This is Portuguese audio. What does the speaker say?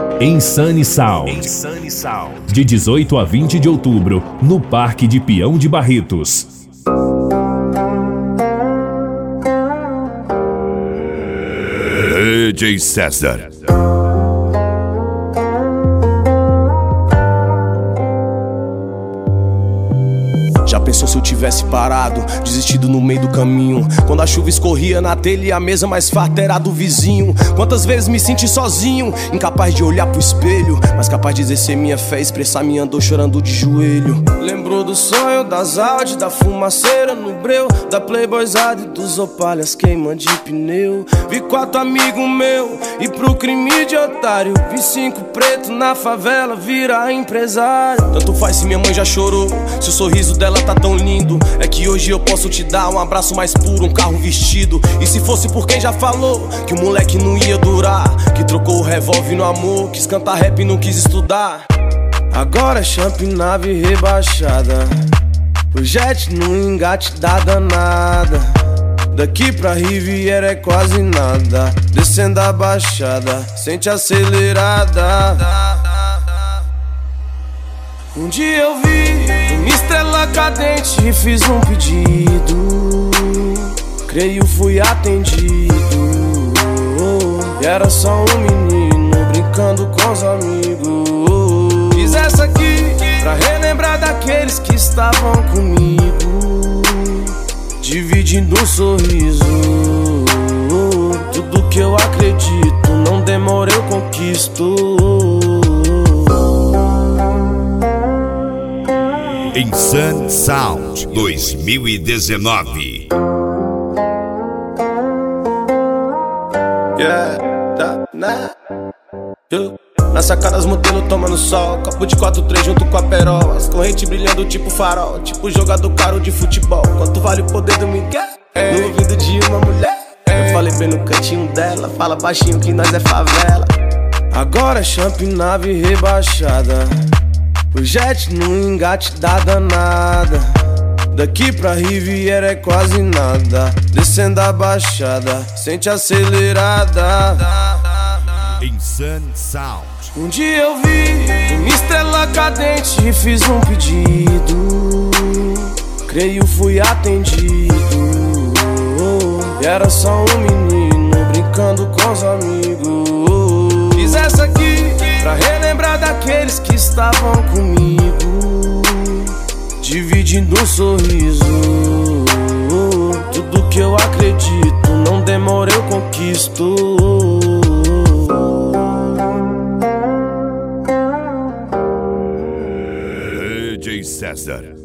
Insane Sound. De 18 a 20 de outubro, no Parque de Peão de Barretos. DJ César. Já pensou se eu tivesse parado, desistido no meio do caminho? Quando a chuva escorria na telha e a mesa mais farta era do vizinho. Quantas vezes me senti sozinho, incapaz de olhar pro espelho, mas capaz de exercer minha fé, expressar minha dor chorando de joelho. Lembrou do sonho, das Audi, da fumaceira no breu, da playboyzada e dos opalhas queima de pneu. Vi 4 amigos meu e pro crime de otário, vi 5 pretos na favela virar empresário. Tanto faz se minha mãe já chorou, se o sorriso dela tá tão lindo. É que hoje eu posso te dar um abraço mais puro, um carro vestido. E se fosse por quem já falou que o moleque não ia durar, que trocou o revólver no amor, quis cantar rap e não quis estudar. Agora é champ, nave rebaixada, o jet no engate dá danada. Daqui pra Riviera é quase nada, descendo a baixada, sente acelerada. Um dia eu vi uma estrela cadente e fiz um pedido, creio fui atendido. E era só um menino brincando com os amigos. Fiz essa aqui pra relembrar daqueles que estavam comigo, dividindo um sorriso. Tudo que eu acredito, não demora eu conquisto. Insane Sound 2019. Na sacada as modelos tomando sol, copo de 4-3 junto com a perola, as correntes brilhando tipo farol, tipo jogador caro de futebol. Quanto vale o poder do Miguel? No ouvido de uma mulher. Eu falei bem no cantinho dela, fala baixinho que nós é favela. Agora é champ, nave rebaixada, o jet no engate dá danada. Daqui pra Riviera é quase nada, descendo a baixada, sente acelerada. Insane Sound. Um dia eu vi uma estrela cadente e fiz um pedido, creio fui atendido. E era só um menino brincando com os amigos. Fiz essa aqui pra relembrar daqueles que estavam comigo, dividindo um sorriso. Tudo que eu acredito, não demora eu conquisto. DJ César.